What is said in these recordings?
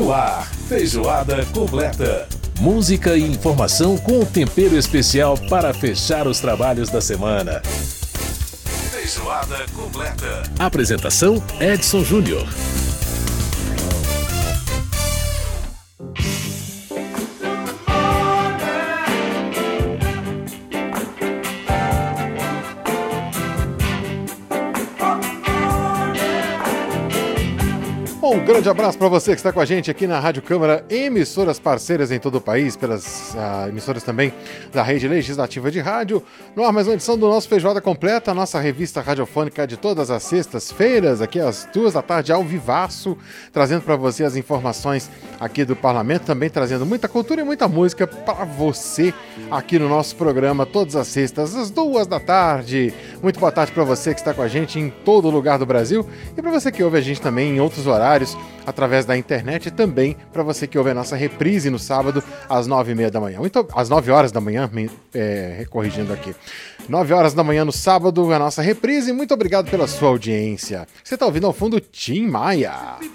No ar, Feijoada Completa. Música e informação com tempero especial para fechar os trabalhos da semana. Feijoada Completa. Apresentação: Edson Júnior. Um grande abraço para você que está com a gente aqui na Rádio Câmara, emissoras parceiras em todo o país, pelas emissoras também da Rede Legislativa de Rádio. No ar, mais uma edição do nosso Feijoada Completa, a nossa revista radiofônica de todas as sextas-feiras, aqui às 14h, ao vivaço, trazendo para você as informações aqui do Parlamento, também trazendo muita cultura e muita música para você aqui no nosso programa, todas as sextas, às 14h. Muito boa tarde para você que está com a gente em todo lugar do Brasil e para você que ouve a gente também em outros horários, através da internet, e também para você que ouve a nossa reprise no sábado às 9h30 da manhã. Às 9 horas da manhã, corrigindo aqui. 9 horas da manhã no sábado, a nossa reprise. Muito obrigado pela sua audiência. Você está ouvindo ao fundo Tim Maia.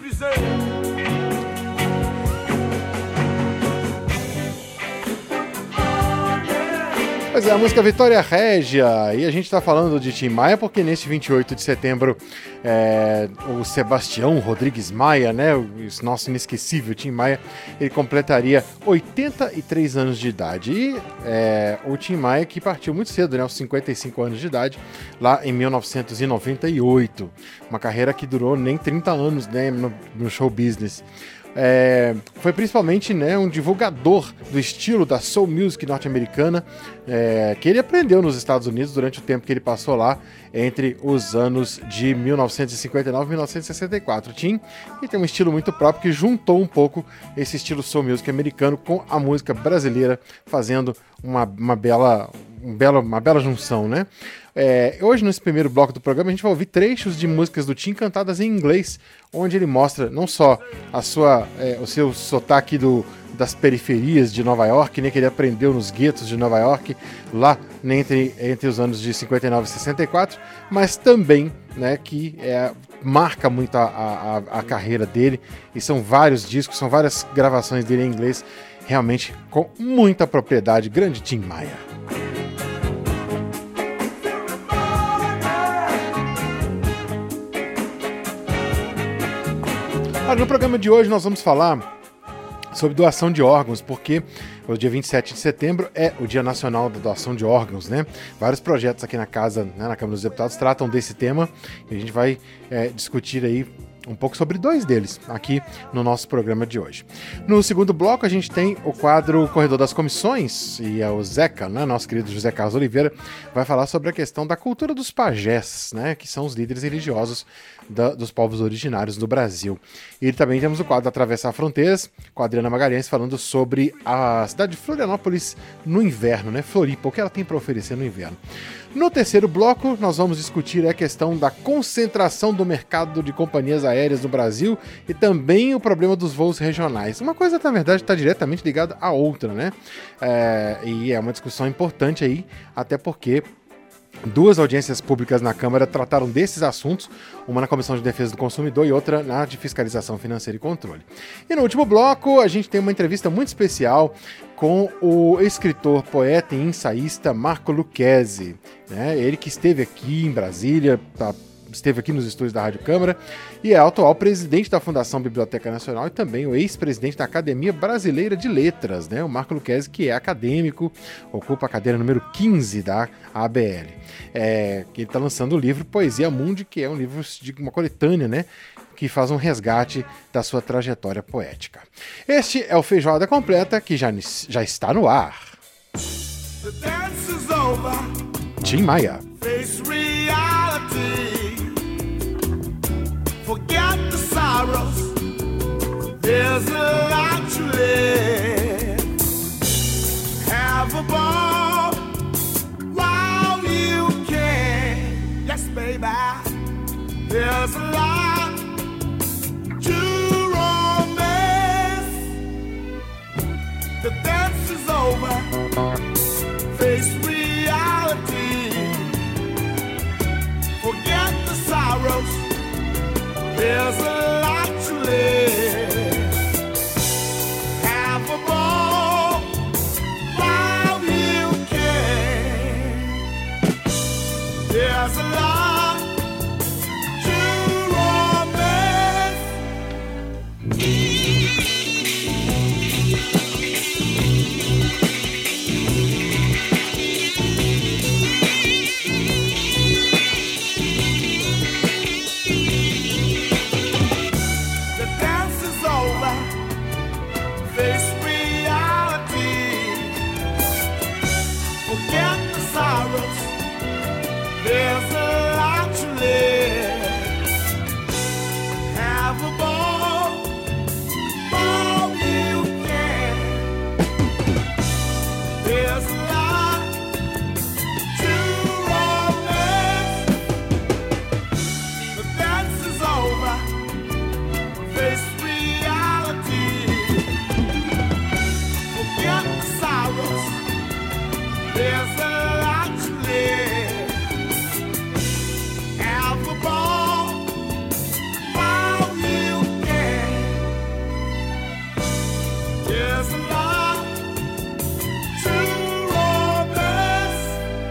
Pois é, a música Vitória Régia, e a gente está falando de Tim Maia porque neste 28 de setembro o Sebastião Rodrigues Maia, né, o nosso inesquecível Tim Maia, ele completaria 83 anos de idade. E o Tim Maia que partiu muito cedo, né, aos 55 anos de idade, lá em 1998. Uma carreira que durou nem 30 anos, né, no show business. Foi principalmente, né, um divulgador do estilo da soul music norte-americana, que ele aprendeu nos Estados Unidos durante o tempo que ele passou lá, entre os anos de 1959 e 1964. Tim, ele tem um estilo muito próprio que juntou um pouco esse estilo soul music americano com a música brasileira, fazendo uma bela junção, né? Hoje, nesse primeiro bloco do programa, a gente vai ouvir trechos de músicas do Tim cantadas em inglês, onde ele mostra não só o seu sotaque das periferias de Nova York, né, que ele aprendeu nos guetos de Nova York, lá entre os anos de 59 e 64, mas também, né, que marca muito a carreira dele, e são vários discos, são várias gravações dele em inglês, realmente com muita propriedade. Grande Tim Maia. No programa de hoje nós vamos falar sobre doação de órgãos, porque o dia 27 de setembro é o Dia Nacional da Doação de Órgãos, né? Vários projetos aqui na casa, né, na Câmara dos Deputados, tratam desse tema e a gente vai discutir aí um pouco sobre dois deles aqui no nosso programa de hoje. No segundo bloco a gente tem o quadro Corredor das Comissões e o Zeca, né, nosso querido José Carlos Oliveira, vai falar sobre a questão da cultura dos pajés, né, que são os líderes religiosos dos povos originários do Brasil. E também temos o quadro Atravessar Fronteiras, com a Adriana Magalhães, falando sobre a cidade de Florianópolis no inverno, né, Floripa, o que ela tem para oferecer no inverno. No terceiro bloco, nós vamos discutir a questão da concentração do mercado de companhias aéreas no Brasil e também o problema dos voos regionais. Uma coisa, na verdade, está diretamente ligada à outra, né? E é uma discussão importante aí, até porque duas audiências públicas na Câmara trataram desses assuntos, uma na Comissão de Defesa do Consumidor e outra na de Fiscalização Financeira e Controle. E no último bloco, a gente tem uma entrevista muito especial com o escritor, poeta e ensaísta Marco Lucchesi, né? Ele que esteve aqui em Brasília, esteve aqui nos estúdios da Rádio Câmara e é o atual presidente da Fundação Biblioteca Nacional e também o ex-presidente da Academia Brasileira de Letras, né? O Marco Lucchesi, que é acadêmico, ocupa a cadeira número 15 da ABL. Que ele está lançando o livro Poesia Mundi, que é um livro de uma coletânea, né, que faz um resgate da sua trajetória poética. Este é o Feijoada Completa, que já está no ar. Tim Maia. Forget the sorrows, there's a lot to live. Have a ball while you can. Yes, baby, there's a lot to romance. The dance is over, face reality. Forget the sorrows, there's a lot to live. face reality. Forget the sorrows. There's a lot to live. Have a ball while you can. There's a lot to romance.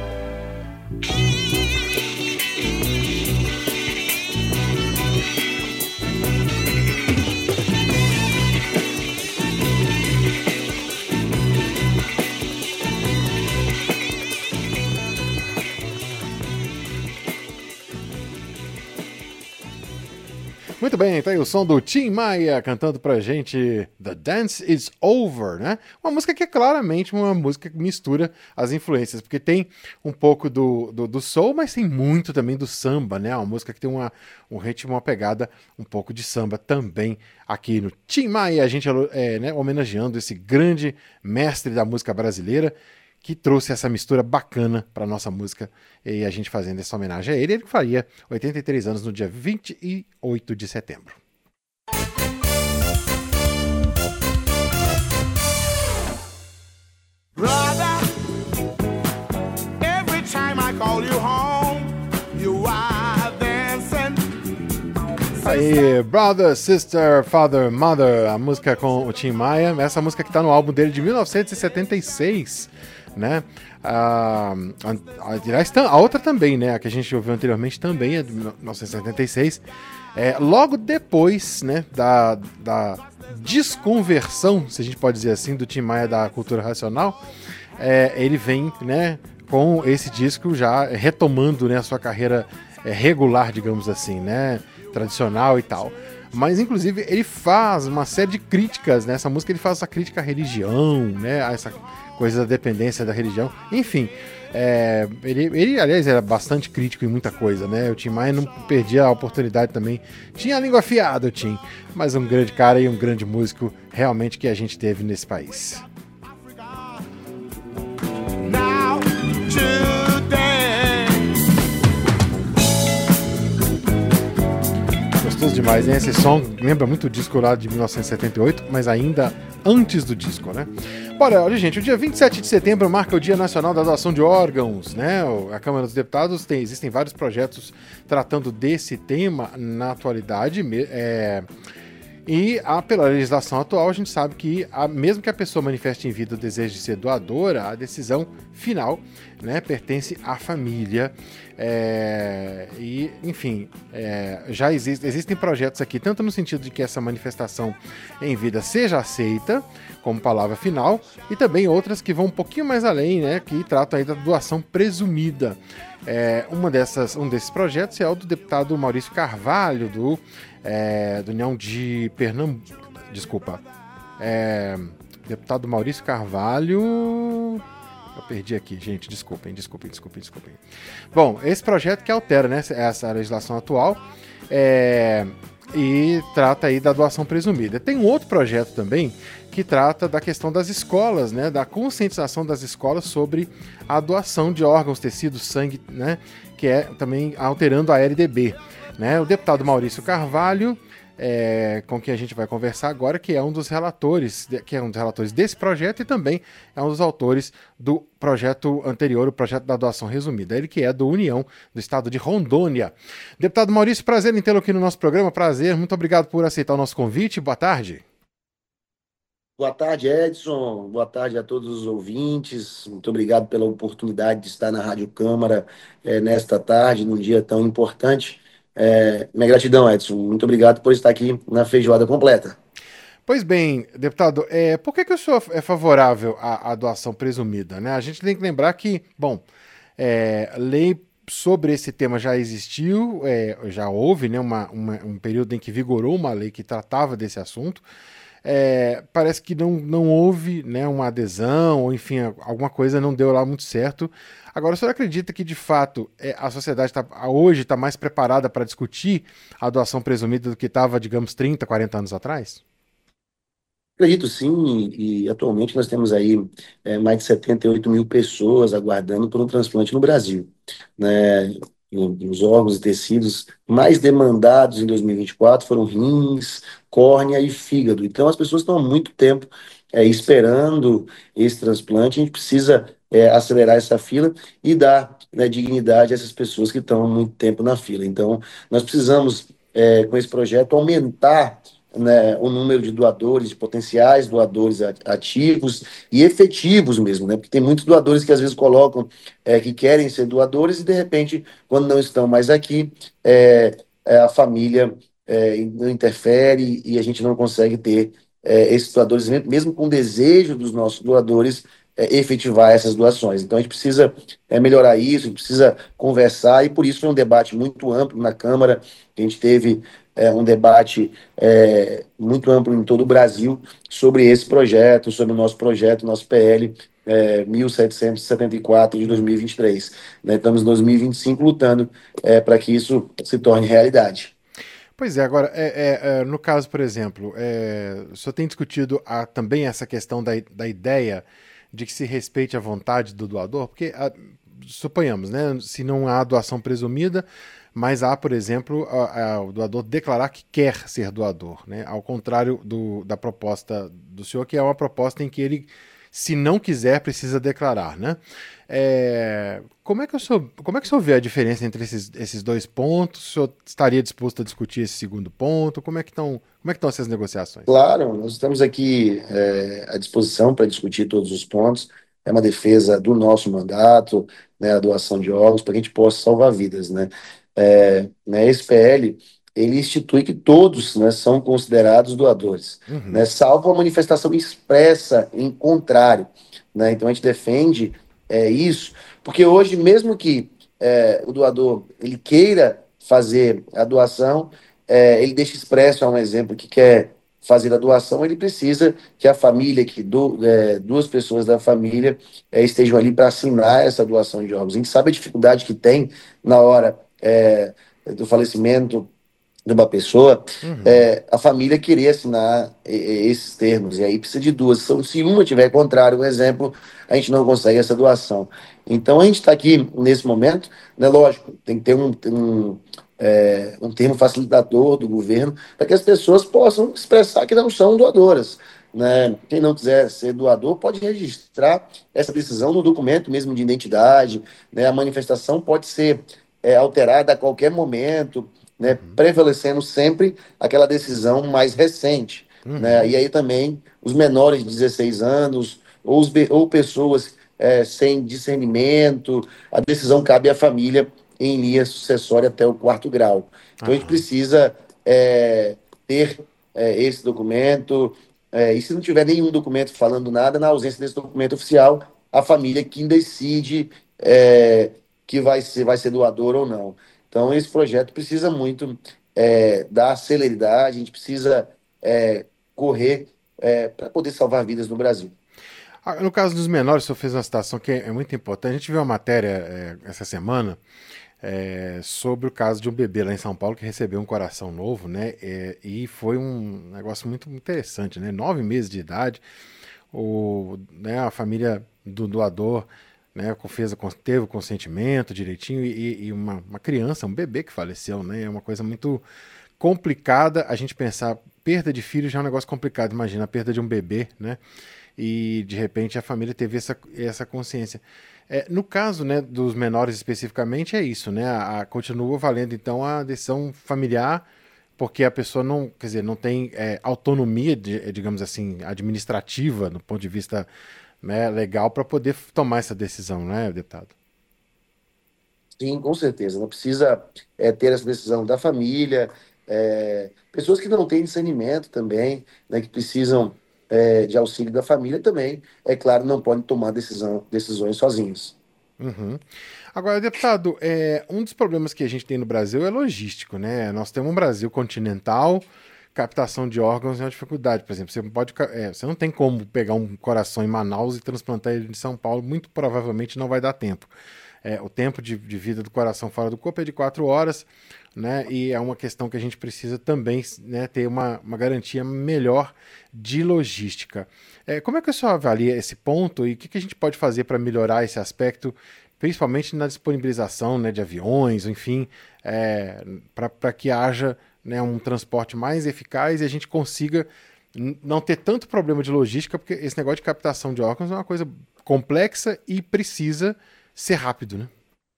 Muito bem, tá aí o som do Tim Maia cantando pra gente The Dance Is Over, né? Uma música que é claramente uma música que mistura as influências, porque tem um pouco do soul, mas tem muito também do samba, né? Uma música que tem um ritmo, uma pegada um pouco de samba também aqui no Tim Maia, a gente né, homenageando esse grande mestre da música brasileira, que trouxe essa mistura bacana para nossa música e a gente fazendo essa homenagem a ele. Ele que faria 83 anos no dia 28 de setembro. Brother, every time I call you home, you are dancing. Aí, Brother, Sister, Father, Mother, a música com o Tim Maia, essa música que está no álbum dele de 1976, né? Aliás, a outra também, né? A que a gente ouviu anteriormente também é de 1976. Logo depois, né, da desconversão, se a gente pode dizer assim, do Tim Maia da cultura racional, ele vem, né, com esse disco já retomando, né, a sua carreira regular, digamos assim, né, tradicional e tal. Mas, inclusive, ele faz uma série de críticas, nessa música ele faz essa crítica à religião, né, a essa coisa da dependência da religião, enfim. Ele, aliás, era bastante crítico em muita coisa, né? O Tim Maia não perdia a oportunidade também. Tinha a língua afiada, o Tim, mas um grande cara e um grande músico realmente que a gente teve nesse país. Now, today. Gostoso demais, né? Esse som lembra muito o disco lá de 1978, mas ainda antes do disco, né? Bora, olha, gente, o dia 27 de setembro marca o Dia Nacional da Doação de Órgãos, né? A Câmara dos Deputados existem vários projetos tratando desse tema na atualidade, e pela legislação atual, a gente sabe que, mesmo que a pessoa manifeste em vida o desejo de ser doadora, a decisão final, né, pertence à família. Enfim, já existem projetos aqui, tanto no sentido de que essa manifestação em vida seja aceita como palavra final, e também outras que vão um pouquinho mais além, né, que tratam aí da doação presumida. Um desses projetos é o do deputado Maurício Carvalho, do União de Pernambuco. Desculpa. Deputado Maurício Carvalho. Eu perdi aqui, gente. Desculpem. Bom, esse projeto que altera, né, essa legislação atual e trata aí da doação presumida. Tem um outro projeto também que trata da questão das escolas, né, da conscientização das escolas sobre a doação de órgãos, tecidos, sangue, né, que é também alterando a LDB. Né? O deputado Maurício Carvalho, com quem a gente vai conversar agora, que é um dos relatores desse projeto e também é um dos autores do projeto anterior, o projeto da doação resumida. Ele que é do União, do estado de Rondônia. Deputado Maurício, prazer em tê-lo aqui no nosso programa, prazer, muito obrigado por aceitar o nosso convite, boa tarde. Boa tarde, Edson. Boa tarde a todos os ouvintes. Muito obrigado pela oportunidade de estar na Rádio Câmara nesta tarde, num dia tão importante. Minha gratidão, Edson. Muito obrigado por estar aqui na feijoada completa. Pois bem, deputado, por que o senhor é favorável à doação presumida, né? A gente tem que lembrar que, bom, lei sobre esse tema já existiu, já houve, né, um período em que vigorou uma lei que tratava desse assunto. Parece que não houve, né, uma adesão, ou enfim, alguma coisa não deu lá muito certo. Agora, o senhor acredita que, de fato, a sociedade hoje está mais preparada para discutir a doação presumida do que estava, digamos, 30, 40 anos atrás? Acredito sim, e atualmente nós temos aí mais de 78 mil pessoas aguardando por um transplante no Brasil, né? os órgãos e tecidos mais demandados em 2024 foram rins, córnea e fígado. Então, as pessoas estão há muito tempo esperando esse transplante. A gente precisa acelerar essa fila e dar, né, dignidade a essas pessoas que estão há muito tempo na fila. Então, nós precisamos, com esse projeto, aumentar, né, o número de doadores, de potenciais doadores ativos e efetivos mesmo, né? Porque tem muitos doadores que às vezes colocam que querem ser doadores e de repente, quando não estão mais aqui, a família não interfere e a gente não consegue ter esses doadores, mesmo com o desejo dos nossos doadores, efetivar essas doações. Então a gente precisa melhorar isso, a gente precisa conversar, e por isso foi um debate muito amplo na Câmara, que a gente teve um debate muito amplo em todo o Brasil sobre esse projeto, sobre o nosso PL 1774 de 2023. Né? Estamos em 2025 lutando para que isso se torne realidade. Pois é, agora, no caso, por exemplo, o senhor tem discutido também essa questão da ideia de que se respeite a vontade do doador? Porque, suponhamos, né, se não há doação presumida, mas há, por exemplo, o doador declarar que quer ser doador, né? Ao contrário da proposta do senhor, que é uma proposta em que ele, se não quiser, precisa declarar, né? Como é que o senhor vê a diferença entre esses dois pontos? O senhor estaria disposto a discutir esse segundo ponto? Como é que estão essas negociações? Claro, nós estamos aqui à disposição para discutir todos os pontos. É uma defesa do nosso mandato, né, a doação de órgãos, para que a gente possa salvar vidas, né? Esse PL, ele institui que todos, né, são considerados doadores, né, Uhum. salvo a manifestação expressa em contrário, né? Então a gente defende isso, porque hoje, mesmo que o doador ele queira fazer a doação, ele deixa expresso, um exemplo, que quer fazer a doação, ele precisa que a família, duas pessoas da família estejam ali para assinar essa doação de órgãos. A gente sabe a dificuldade que tem na hora do falecimento de uma pessoa, Uhum. a família querer assinar esses termos, e aí precisa de duas. Então, se uma tiver contrário, um exemplo, a gente não consegue essa doação. Então, a gente está aqui nesse momento, né, lógico, tem que ter um termo facilitador do governo para que as pessoas possam expressar que não são doadoras. Né? Quem não quiser ser doador pode registrar essa decisão no documento mesmo de identidade, né? A manifestação pode ser alterada a qualquer momento, né, Uhum. prevalecendo sempre aquela decisão mais recente. Né? Uhum. E aí também os menores de 16 anos ou pessoas sem discernimento, a decisão cabe à família em linha sucessória até o quarto grau. Então a gente Aham. precisa ter esse documento, e se não tiver nenhum documento falando nada, na ausência desse documento oficial, a família quem decide que vai ser doador ou não. Então, esse projeto precisa muito da celeridade, a gente precisa correr para poder salvar vidas no Brasil. No caso dos menores, o senhor fez uma citação que é muito importante. A gente viu uma matéria essa semana sobre o caso de um bebê lá em São Paulo que recebeu um coração novo, né? E foi um negócio muito interessante, né? 9 meses de idade, né, a família do doador, né, teve o consentimento direitinho e uma criança, um bebê que faleceu, né? É uma coisa muito complicada. A gente pensar perda de filho já é um negócio complicado. Imagina a perda de um bebê, né? E de repente a família teve essa consciência. No caso, né, dos menores especificamente, é isso, né? Continua valendo então a decisão familiar, porque a pessoa não, quer dizer, não tem autonomia, digamos assim, administrativa, do ponto de vista, né, legal, para poder tomar essa decisão, né, deputado? Sim, com certeza. Não precisa ter essa decisão da família, pessoas que não têm discernimento também, né, que precisam de auxílio da família também, é claro, não podem tomar decisões sozinhos. Uhum. Agora, deputado, um dos problemas que a gente tem no Brasil é logístico, né? Nós temos um Brasil continental, captação de órgãos é uma dificuldade. Por exemplo, você não tem como pegar um coração em Manaus e transplantar ele em São Paulo, muito provavelmente não vai dar tempo. O tempo de vida do coração fora do corpo é de 4 horas, né? E é uma questão que a gente precisa também, né, ter uma garantia melhor de logística. Como é que o senhor avalia esse ponto e o que a gente pode fazer para melhorar esse aspecto, principalmente na disponibilização, né, de aviões, enfim, para que haja, né, um transporte mais eficaz e a gente consiga não ter tanto problema de logística, porque esse negócio de captação de órgãos é uma coisa complexa e precisa ser rápido, né?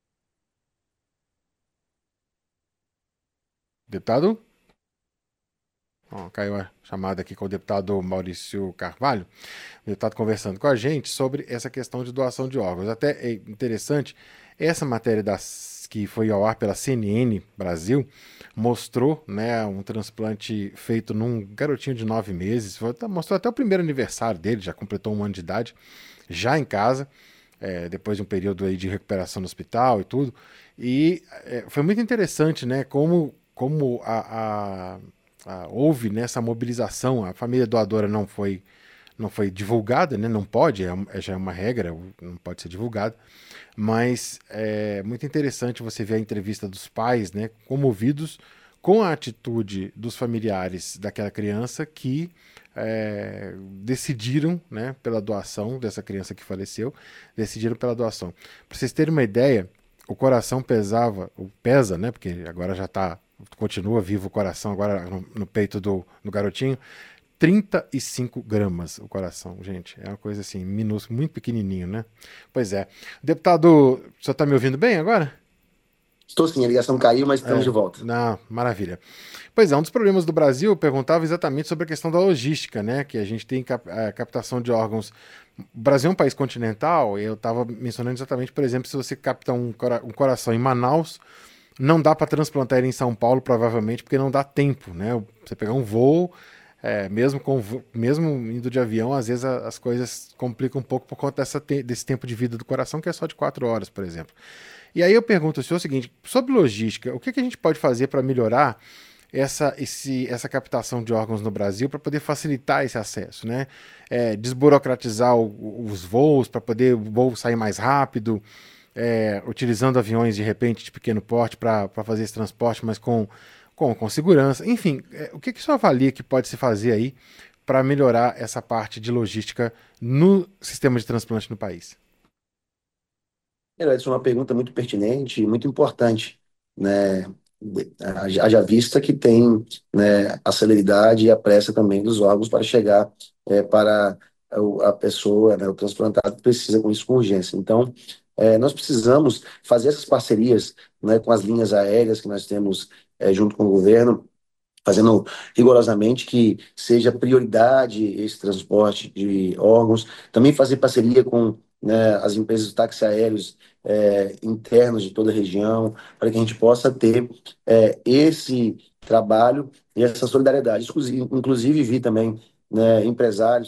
Deputado? Ó, caiu a chamada aqui com o deputado Maurício Carvalho, o deputado conversando com a gente sobre essa questão de doação de órgãos. Até é interessante, essa matéria que foi ao ar pela CNN Brasil mostrou, né, um transplante feito num garotinho de 9 meses, mostrou até o primeiro aniversário dele, já completou 1 ano de idade, já em casa, depois de um período aí de recuperação no hospital e tudo. E foi muito interessante, né, como houve nessa mobilização, a família doadora não foi divulgada, né? Não pode, já é uma regra, não pode ser divulgada, mas é muito interessante você ver a entrevista dos pais, né? Comovidos com a atitude dos familiares daquela criança que decidiram, né, pela doação dessa criança que faleceu, decidiram pela doação. Para vocês terem uma ideia, o coração pesa, né? Porque agora já está, continua vivo o coração agora no peito do garotinho. 35 gramas o coração, gente. É uma coisa assim, minúsculo, muito pequenininho, né? Pois é. Deputado, o senhor está me ouvindo bem agora? Estou sim, a ligação caiu, mas estamos de volta. Não, maravilha. Pois é, um dos problemas do Brasil, eu perguntava exatamente sobre a questão da logística, né? Que a gente tem captação de órgãos. O Brasil é um país continental, e eu estava mencionando exatamente, por exemplo, se você capta um coração em Manaus, não dá para transplantar ele em São Paulo, provavelmente, porque não dá tempo, né? Você pegar um voo, mesmo indo de avião, às vezes as coisas complicam um pouco por conta desse tempo de vida do coração, que é só de 4 horas, por exemplo. E aí eu pergunto ao senhor o seguinte, sobre logística, o que a gente pode fazer para melhorar essa captação de órgãos no Brasil para poder facilitar esse acesso, né? Desburocratizar os voos para poder o voo sair mais rápido, utilizando aviões de repente de pequeno porte para fazer esse transporte, mas com segurança. Enfim, o que o senhor avalia que pode se fazer aí para melhorar essa parte de logística no sistema de transplante no país? Essa é uma pergunta muito pertinente e muito importante, né? Haja vista que tem, né, a celeridade e a pressa também dos órgãos para chegar para a pessoa, né, o transplantado que precisa com isso com urgência. Então, nós precisamos fazer essas parcerias, né, com as linhas aéreas que nós temos junto com o governo, fazendo rigorosamente que seja prioridade esse transporte de órgãos, também fazer parceria com, né, as empresas de táxi aéreos internos de toda a região, para que a gente possa ter esse trabalho e essa solidariedade. Inclusive vi também, né, empresários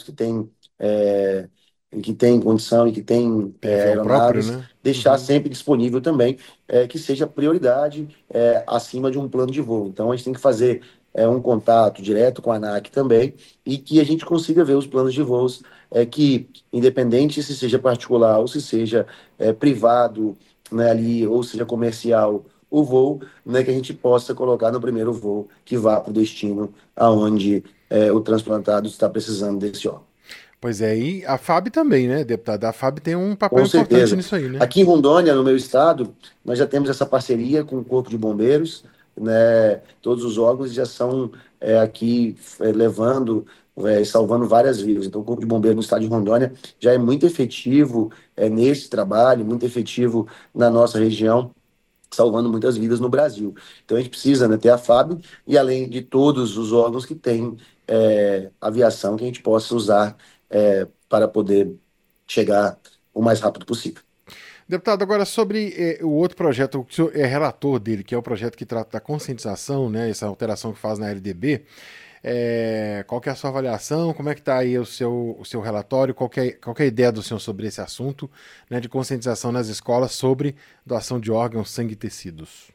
é, que têm condição e que têm Tem avião próprio, aeronaves, né? deixar Uhum. sempre disponível também, que seja prioridade acima de um plano de voo. Então, a gente tem que fazer um contato direto com a ANAC também, e que a gente consiga ver os planos de voos, que, independente se seja particular ou se seja privado, né, ali, ou seja comercial, o voo, né, que a gente possa colocar no primeiro voo que vá para o destino aonde o transplantado está precisando desse órgão. Pois é, e a FAB também, né, deputado? A FAB tem um papel Com importante certeza. nisso aí, né? Aqui em Rondônia, no meu estado, nós já temos essa parceria com o Corpo de Bombeiros, né? Todos os órgãos já são aqui levando, salvando várias vidas. Então, o Corpo de Bombeiros no estado de Rondônia já é muito efetivo nesse trabalho, muito efetivo na nossa região, salvando muitas vidas no Brasil. Então, a gente precisa, né, ter a FAB e, além de todos os órgãos que tem aviação, que a gente possa usar para poder chegar o mais rápido possível. Deputado, agora sobre o outro projeto, o senhor é relator dele, que é o projeto que trata da conscientização, né, essa alteração que faz na LDB, qual que é a sua avaliação, como é que está aí o seu relatório, qual que é a ideia do senhor sobre esse assunto, né, de conscientização nas escolas sobre doação de órgãos, sangue e tecidos?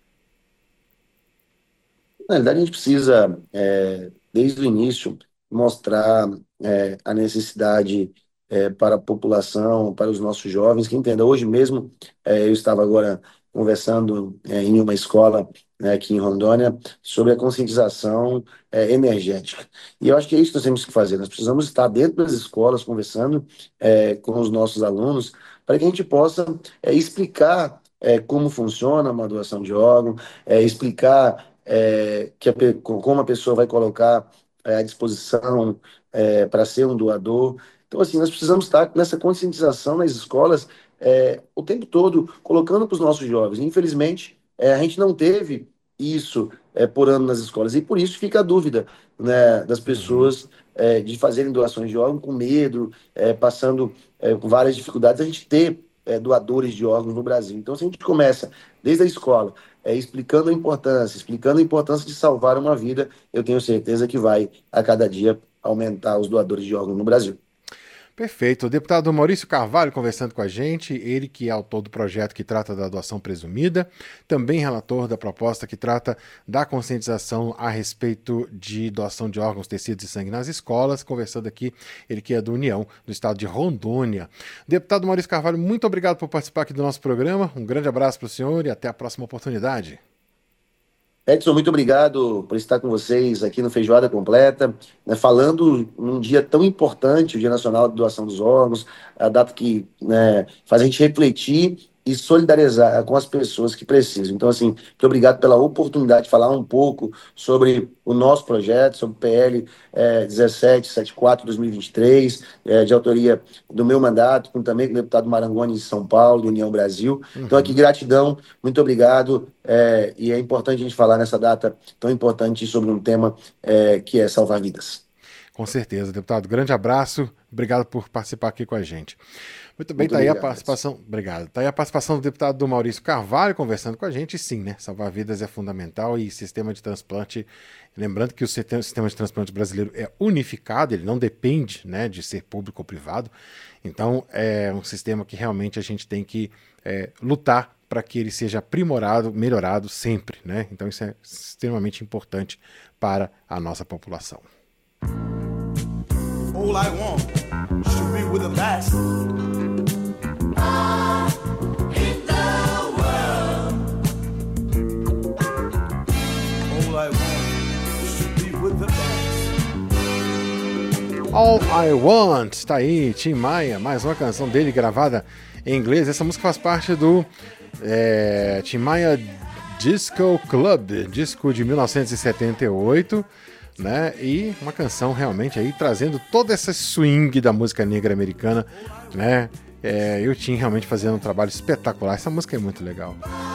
Na realidade, a gente precisa, desde o início, mostrar a necessidade para a população, para os nossos jovens, que entenda. Hoje mesmo, eu estava agora conversando em uma escola, né, aqui em Rondônia, sobre a conscientização energética. E eu acho que é isso que nós temos que fazer. Nós precisamos estar dentro das escolas, conversando com os nossos alunos, para que a gente possa explicar como funciona uma doação de órgão, explicar como a pessoa vai colocar à disposição para ser um doador. Então, assim, nós precisamos estar nessa conscientização nas escolas o tempo todo, colocando para os nossos jovens. Infelizmente, a gente não teve isso por ano nas escolas, e por isso fica a dúvida, né, das Uhum. pessoas de fazerem doações de órgãos com medo, passando com várias dificuldades, a gente ter doadores de órgãos no Brasil. Então, se a gente começa desde a escola, explicando a importância de salvar uma vida, eu tenho certeza que vai, a cada dia, aumentar os doadores de órgãos no Brasil. Perfeito. O deputado Maurício Carvalho conversando com a gente, ele que é autor do projeto que trata da doação presumida, também relator da proposta que trata da conscientização a respeito de doação de órgãos, tecidos e sangue nas escolas, conversando aqui, ele que é do União, do estado de Rondônia. Deputado Maurício Carvalho, muito obrigado por participar aqui do nosso programa, um grande abraço para o senhor e até a próxima oportunidade. Edson, muito obrigado por estar com vocês aqui no Feijoada Completa, né, falando num dia tão importante, o Dia Nacional de Doação dos Órgãos, a data que, né, faz a gente refletir e solidarizar com as pessoas que precisam. Então, assim, muito obrigado pela oportunidade de falar um pouco sobre o nosso projeto, sobre o PL 1774-2023, de autoria do meu mandato, com também com o deputado Marangoni de São Paulo, do União Brasil. Então, aqui, Uhum. gratidão, muito obrigado. E é importante a gente falar nessa data tão importante sobre um tema que é salvar vidas. Com certeza, deputado. Grande abraço. Obrigado por participar aqui com a gente. Muito bem, Muito tá aí a obrigado, Edson. participação. Obrigado. Tá aí a participação do deputado do Maurício Carvalho conversando com a gente. E sim, né? Salvar vidas é fundamental e sistema de transplante. Lembrando que o sistema de transplante brasileiro é unificado, ele não depende, né, de ser público ou privado. Então, é um sistema que realmente a gente tem que lutar para que ele seja aprimorado, melhorado sempre, né? Então, isso é extremamente importante para a nossa população. All I want should be with the best. All I want should be with the best. All I Want, tá aí, Tim Maia, mais uma canção dele gravada em inglês. Essa música faz parte do Tim Maia Disco Club, disco de 1978, né? E uma canção realmente aí trazendo toda essa swing da música negra americana, né? E o Tim realmente fazendo um trabalho espetacular. Essa música é muito legal.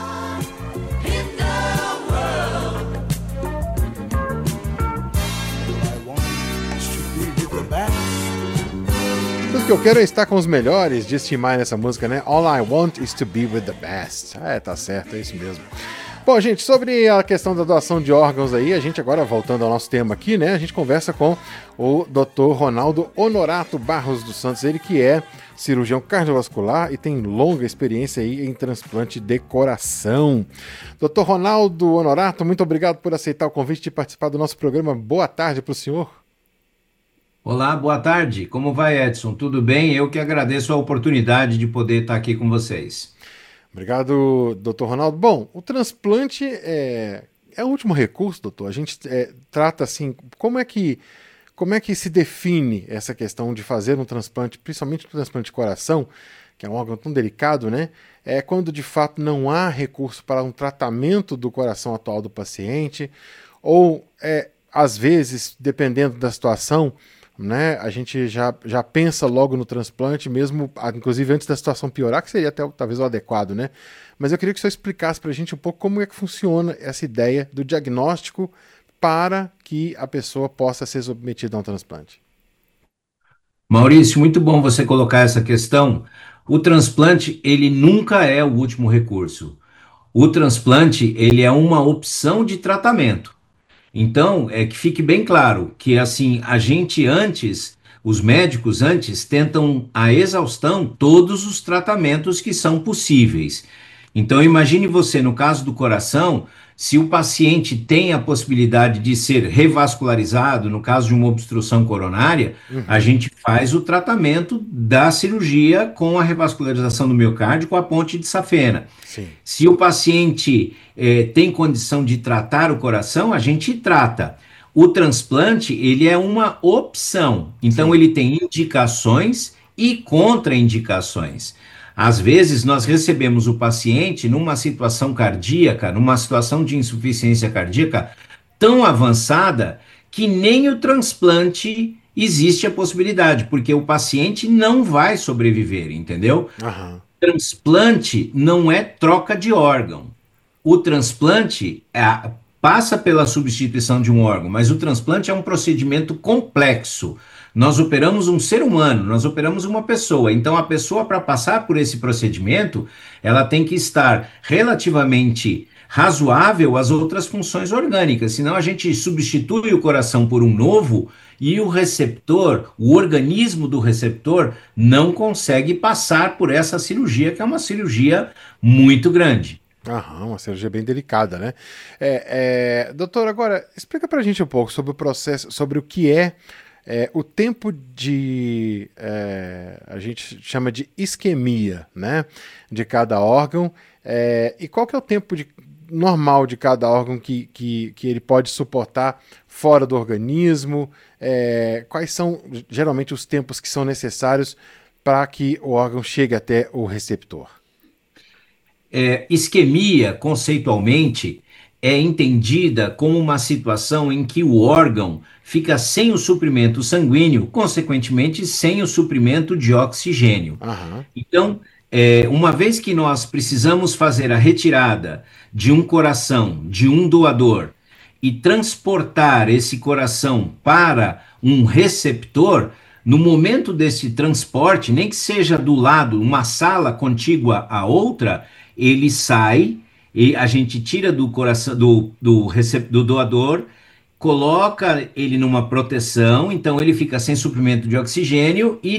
Tudo que eu quero é estar com os melhores, diz Tim Maia nessa música, né? All I want is to be with the best. Tá certo, é isso mesmo. Bom, gente, sobre a questão da doação de órgãos aí, a gente agora, voltando ao nosso tema aqui, né? A gente conversa com o Dr. Ronaldo Honorato Barros dos Santos, ele que é cirurgião cardiovascular e tem longa experiência aí em transplante de coração. Dr. Ronaldo Honorato, muito obrigado por aceitar o convite de participar do nosso programa. Boa tarde para o senhor. Olá, boa tarde. Como vai, Edson? Tudo bem? Eu que agradeço a oportunidade de poder estar aqui com vocês. Obrigado, doutor Ronaldo. Bom, o transplante é o último recurso, doutor. A gente trata assim, como é que se define essa questão de fazer um transplante, principalmente um transplante de coração, que é um órgão tão delicado, né? É quando de fato não há recurso para um tratamento do coração atual do paciente, ou às vezes, dependendo da situação, né, a gente já pensa logo no transplante, mesmo, inclusive antes da situação piorar, que seria até talvez o adequado, né? Mas eu queria que o senhor explicasse para a gente um pouco como é que funciona essa ideia do diagnóstico para que a pessoa possa ser submetida a um transplante. Maurício, muito bom você colocar essa questão. O transplante, ele nunca é o último recurso. O transplante, ele é uma opção de tratamento. Então, é que fique bem claro que, assim, a gente antes, os médicos antes, tentam a exaustão todos os tratamentos que são possíveis. Então, imagine você, no caso do coração, Se o paciente tem a possibilidade de ser revascularizado, no caso de uma obstrução coronária, a Uhum. gente faz o tratamento da cirurgia com a revascularização do miocárdio com a ponte de safena. Sim. Se o paciente tem condição de tratar o coração, a gente trata. O transplante, ele é uma opção. Então, Sim. ele tem indicações e contraindicações. Às vezes, nós recebemos o paciente numa situação cardíaca, numa situação de insuficiência cardíaca tão avançada que nem o transplante existe a possibilidade, porque o paciente não vai sobreviver, entendeu? Aham. Transplante não é troca de órgão. O transplante passa pela substituição de um órgão, mas o transplante é um procedimento complexo. Nós operamos um ser humano, nós operamos uma pessoa. Então, a pessoa, para passar por esse procedimento, ela tem que estar relativamente razoável às outras funções orgânicas. Senão, a gente substitui o coração por um novo e o receptor, o organismo do receptor, não consegue passar por essa cirurgia, que é uma cirurgia muito grande. Aham, uma cirurgia bem delicada, né? Doutor, agora explica pra gente um pouco sobre o processo, sobre o que o tempo de, a gente chama de isquemia, né? De cada órgão, e qual que é o tempo normal de cada órgão que ele pode suportar fora do organismo? Quais são geralmente os tempos que são necessários para que o órgão chegue até o receptor? Isquemia, conceitualmente, é entendida como uma situação em que o órgão fica sem o suprimento sanguíneo, consequentemente, sem o suprimento de oxigênio. Aham. Então, uma vez que nós precisamos fazer a retirada de um coração, de um doador, e transportar esse coração para um receptor, no momento desse transporte, nem que seja do lado, uma sala contígua à outra, ele sai e a gente tira do coração do doador, coloca ele numa proteção, então ele fica sem suprimento de oxigênio e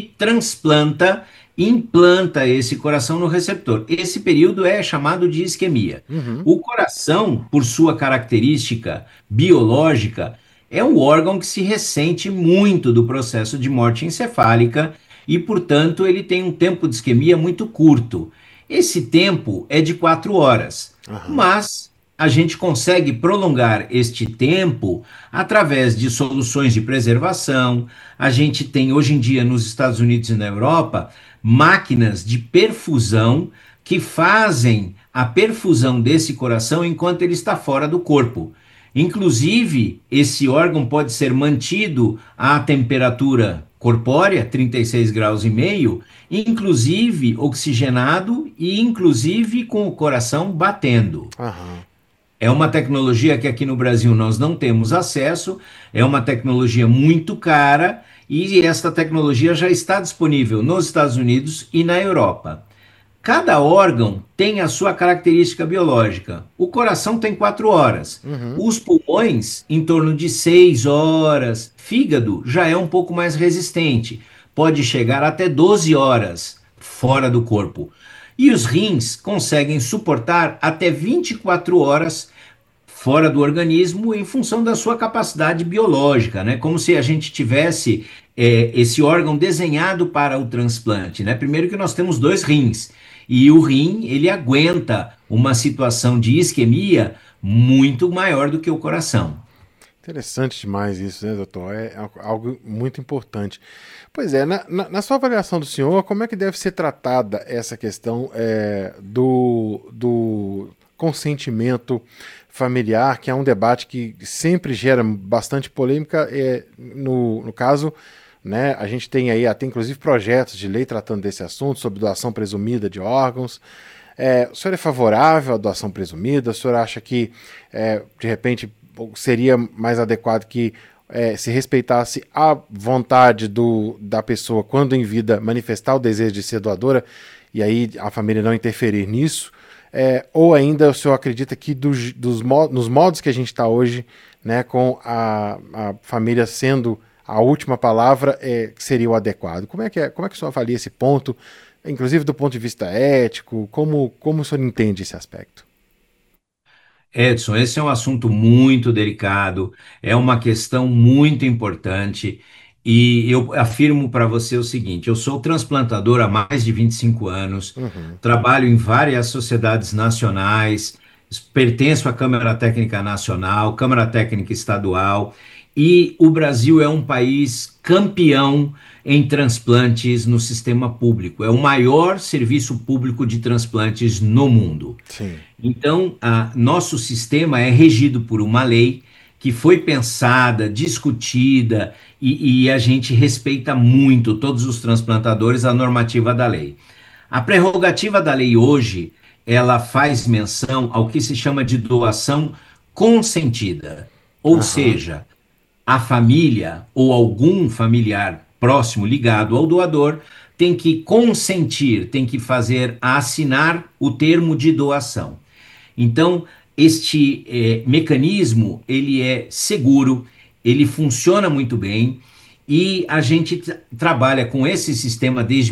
implanta esse coração no receptor. Esse período é chamado de isquemia. Uhum. O coração, por sua característica biológica, é o órgão que se ressente muito do processo de morte encefálica e, portanto, ele tem um tempo de isquemia muito curto. Esse tempo é de 4 horas, Aham. mas a gente consegue prolongar este tempo através de soluções de preservação. A gente tem hoje em dia nos Estados Unidos e na Europa máquinas de perfusão que fazem a perfusão desse coração enquanto ele está fora do corpo. Inclusive, esse órgão pode ser mantido à temperatura corpórea, 36 graus e meio, inclusive oxigenado e inclusive com o coração batendo. Aham. É uma tecnologia que aqui no Brasil nós não temos acesso, é uma tecnologia muito cara e esta tecnologia já está disponível nos Estados Unidos e na Europa. Cada órgão tem a sua característica biológica. O coração tem 4 horas, Uhum. os pulmões em torno de 6 horas, fígado já é um pouco mais resistente, pode chegar até 12 horas fora do corpo. E os rins conseguem suportar até 24 horas fora do organismo em função da sua capacidade biológica, né? Como se a gente tivesse esse órgão desenhado para o transplante, né? Primeiro que nós temos 2 rins e o rim ele aguenta uma situação de isquemia muito maior do que o coração. Interessante demais isso, né, doutor? É algo muito importante. Pois é, na sua avaliação do senhor, como é que deve ser tratada essa questão do consentimento familiar, que é um debate que sempre gera bastante polêmica. No caso, né, a gente tem aí até inclusive projetos de lei tratando desse assunto, sobre doação presumida de órgãos. O senhor é favorável à doação presumida? O senhor acha que, de repente, seria mais adequado que se respeitasse a vontade da pessoa, quando em vida, manifestar o desejo de ser doadora, e aí a família não interferir nisso? Ou ainda o senhor acredita que nos modos que a gente está hoje, né, com a família sendo a última palavra, seria o adequado? Como é que o senhor avalia esse ponto, inclusive do ponto de vista ético? Como o senhor entende esse aspecto? Edson, esse é um assunto muito delicado, é uma questão muito importante, e eu afirmo para você o seguinte: eu sou transplantador há mais de 25 anos, Uhum. trabalho em várias sociedades nacionais, pertenço à Câmara Técnica Nacional, Câmara Técnica Estadual, e o Brasil é um país campeão em transplantes no sistema público, é o maior serviço público de transplantes no mundo. Sim. Então, nosso sistema é regido por uma lei que foi pensada, discutida, e a gente respeita muito, todos os transplantadores, a normativa da lei. A prerrogativa da lei hoje, ela faz menção ao que se chama de doação consentida. Ou Aham. seja, a família ou algum familiar próximo ligado ao doador tem que consentir, tem que fazer assinar o termo de doação. Então, este mecanismo, ele é seguro, ele funciona muito bem, e a gente trabalha com esse sistema desde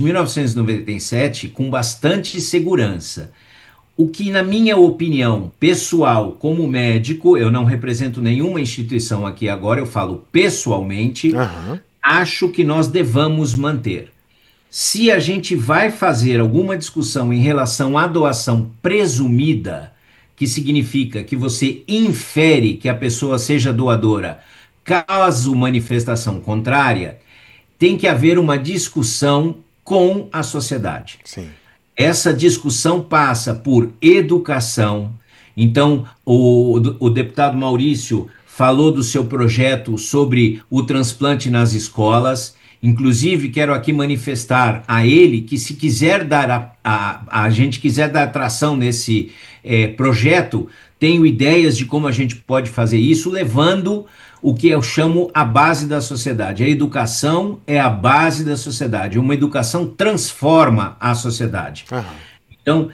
1997 com bastante segurança. O que, na minha opinião pessoal, como médico, eu não represento nenhuma instituição aqui agora, eu falo pessoalmente, Aham. acho que nós devamos manter. Se a gente vai fazer alguma discussão em relação à doação presumida, que significa que você infere que a pessoa seja doadora, caso manifestação contrária, tem que haver uma discussão com a sociedade. Sim. Essa discussão passa por educação. Então, o deputado Maurício falou do seu projeto sobre o transplante nas escolas. Inclusive, quero aqui manifestar a ele que, se quiser dar a gente quiser dar atração nesse projeto, tenho ideias de como a gente pode fazer isso, levando o que eu chamo a base da sociedade. A educação é a base da sociedade. Uma educação transforma a sociedade. Aham. Então,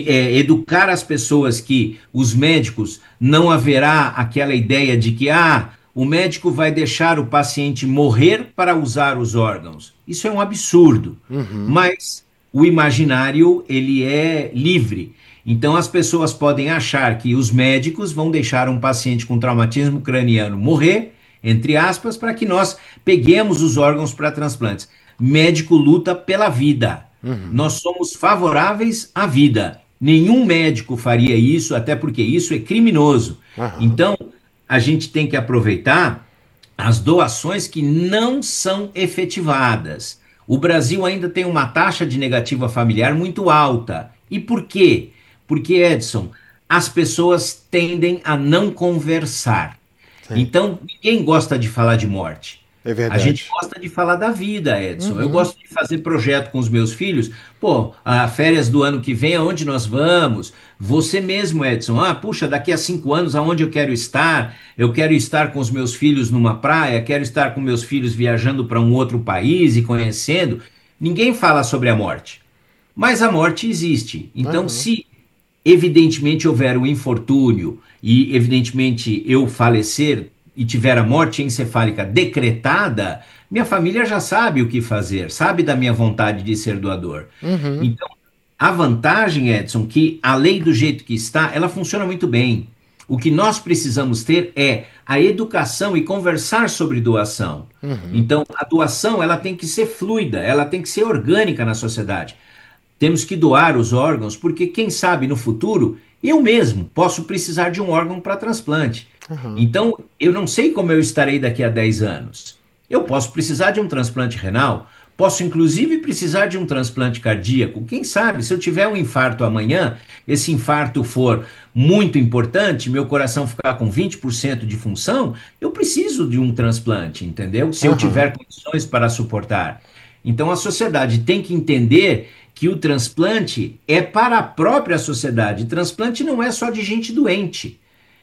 educar as pessoas que os médicos, não haverá aquela ideia de que o médico vai deixar o paciente morrer para usar os órgãos. Isso é um absurdo. Uhum. Mas o imaginário, ele é livre. Então, as pessoas podem achar que os médicos vão deixar um paciente com traumatismo craniano morrer, entre aspas, para que nós peguemos os órgãos para transplantes. Médico luta pela vida. Uhum. Nós somos favoráveis à vida. Nenhum médico faria isso, até porque isso é criminoso. Aham. Então, a gente tem que aproveitar as doações que não são efetivadas. O Brasil ainda tem uma taxa de negativa familiar muito alta. E por quê? Porque, Edson, as pessoas tendem a não conversar. Sim. Então, ninguém gosta de falar de morte. É A verdade. gente gosta de falar da vida, Edson. Eu Uhum. gosto de fazer projeto com os meus filhos. Pô, a férias do ano que vem, aonde nós vamos? Você mesmo, Edson. Puxa, daqui a 5 anos, aonde eu quero estar? Eu quero estar com os meus filhos numa praia, quero estar com meus filhos viajando para um outro país e conhecendo. Ninguém fala sobre a morte. Mas a morte existe. Então, Aham. se evidentemente houver um infortúnio e evidentemente eu falecer e tiver a morte encefálica decretada, minha família já sabe o que fazer, sabe da minha vontade de ser doador. Uhum. Então, a vantagem, Edson, que a lei do jeito que está, ela funciona muito bem. O que nós precisamos ter é a educação e conversar sobre doação. Uhum. Então, a doação, ela tem que ser fluida, ela tem que ser orgânica na sociedade. Temos que doar os órgãos, porque quem sabe no futuro, eu mesmo posso precisar de um órgão para transplante. Aham. Então, eu não sei como eu estarei daqui a 10 anos. Eu posso precisar de um transplante renal, posso inclusive precisar de um transplante cardíaco. Quem sabe, se eu tiver um infarto amanhã, esse infarto for muito importante, meu coração ficar com 20% de função, eu preciso de um transplante, entendeu? Se eu Aham. tiver condições para suportar. Então, a sociedade tem que entender que o transplante é para a própria sociedade. Transplante não é só de gente doente.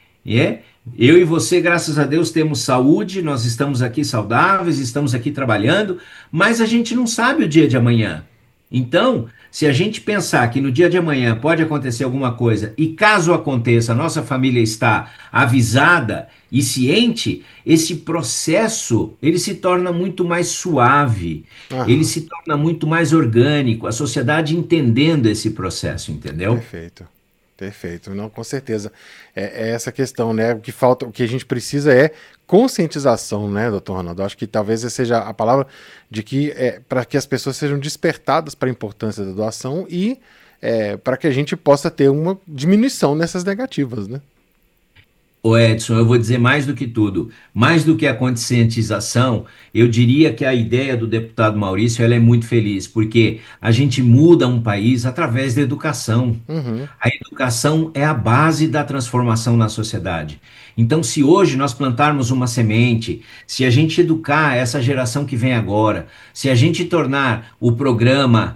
Eu e você, graças a Deus, temos saúde, nós estamos aqui saudáveis, estamos aqui trabalhando, mas a gente não sabe o dia de amanhã. Então, se a gente pensar que no dia de amanhã pode acontecer alguma coisa, e caso aconteça, a nossa família está avisada e ciente, esse processo, ele se torna muito mais suave, Aham. ele se torna muito mais orgânico, a sociedade entendendo esse processo, entendeu? Perfeito. Perfeito, não, com certeza. É essa questão, né? O que falta, o que a gente precisa é conscientização, né, doutor Ronaldo? Eu acho que talvez essa seja a palavra de que para que as pessoas sejam despertadas para a importância da doação e para que a gente possa ter uma diminuição nessas negativas, né? Ô Edson, eu vou dizer mais do que tudo, mais do que a conscientização, eu diria que a ideia do deputado Maurício ela é muito feliz, porque a gente muda um país através da educação. Uhum. A educação é a base da transformação na sociedade. Então, se hoje nós plantarmos uma semente, se a gente educar essa geração que vem agora, se a gente tornar o programa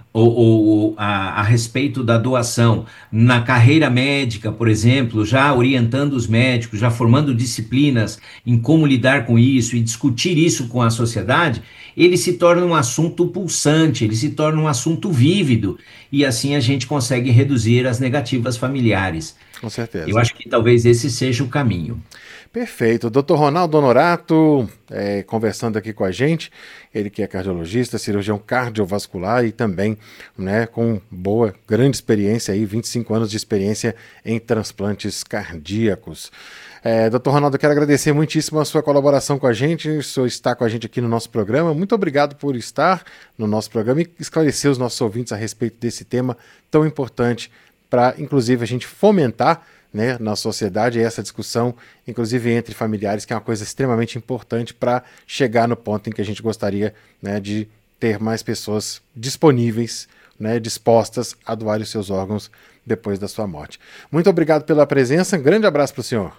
a respeito da doação na carreira médica, por exemplo, já orientando os médicos, já formando disciplinas em como lidar com isso e discutir isso com a sociedade, ele se torna um assunto pulsante, ele se torna um assunto vívido e assim a gente consegue reduzir as negativas familiares. Com certeza. Eu acho que talvez esse seja o caminho. Perfeito. Dr. Ronaldo Honorato conversando aqui com a gente, ele que é cardiologista, cirurgião cardiovascular e também, né, com grande experiência aí, 25 anos de experiência em transplantes cardíacos. Dr. Ronaldo, eu quero agradecer muitíssimo a sua colaboração com a gente, o senhor está com a gente aqui no nosso programa. Muito obrigado por estar no nosso programa e esclarecer os nossos ouvintes a respeito desse tema tão importante para, inclusive, a gente fomentar, né, na sociedade essa discussão, inclusive entre familiares, que é uma coisa extremamente importante para chegar no ponto em que a gente gostaria, né, de ter mais pessoas disponíveis, né, dispostas a doar os seus órgãos depois da sua morte. Muito obrigado pela presença, um grande abraço para o senhor.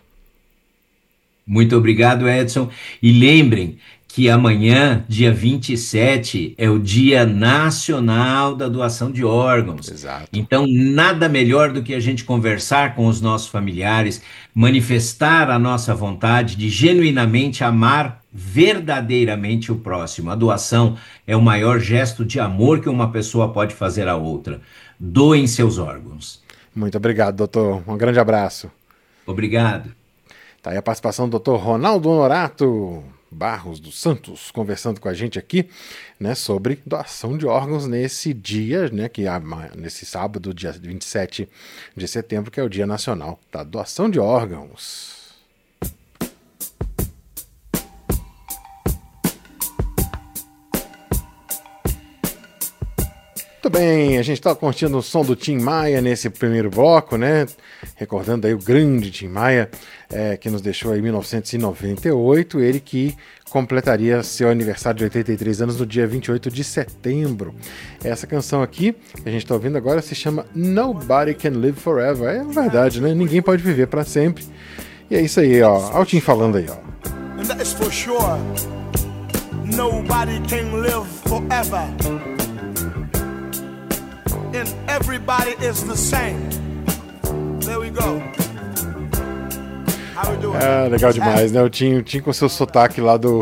Muito obrigado, Edson. E lembrem que amanhã, dia 27, é o Dia Nacional da Doação de Órgãos. Exato. Então, nada melhor do que a gente conversar com os nossos familiares, manifestar a nossa vontade de genuinamente amar verdadeiramente o próximo. A doação é o maior gesto de amor que uma pessoa pode fazer a outra. Doem seus órgãos. Muito obrigado, doutor. Um grande abraço. Obrigado. Tá aí a participação do Dr. Ronaldo Honorato Barros dos Santos, conversando com a gente aqui, né, sobre doação de órgãos nesse dia, né, nesse sábado, dia 27 de setembro, que é o Dia Nacional da Doação de Órgãos. Muito bem, a gente está curtindo o som do Tim Maia nesse primeiro bloco, né? Recordando aí o grande Tim Maia, que nos deixou aí em 1998, ele que completaria seu aniversário de 83 anos no dia 28 de setembro. Essa canção aqui, que a gente está ouvindo agora, se chama Nobody Can Live Forever. É verdade, né? Ninguém pode viver para sempre. E é isso aí, ó. Olha o Tim falando aí, ó. And that is for sure. Nobody can live forever. And everybody is the same. There we go. How we doing? Legal demais, né? O Tim com seu sotaque lá dos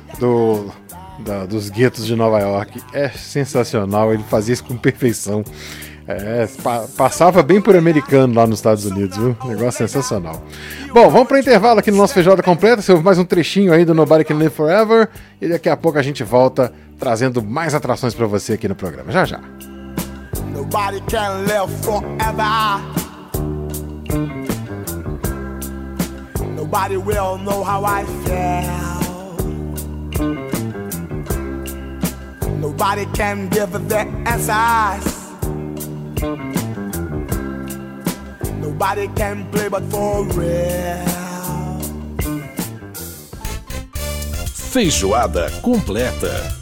guetos de Nova York. É sensacional, ele fazia isso com perfeição. Passava bem por americano lá nos Estados Unidos, viu? Negócio sensacional. Bom, vamos para o intervalo aqui no nosso Feijoada Completa. Você ouve mais um trechinho aí do Nobody Can Live Forever. E daqui a pouco a gente volta trazendo mais atrações para você aqui no programa. Já, já. Nobody can live forever. Nobody will know how I feel. Nobody can give the answers. Nobody can play but for real. Feijoada Completa.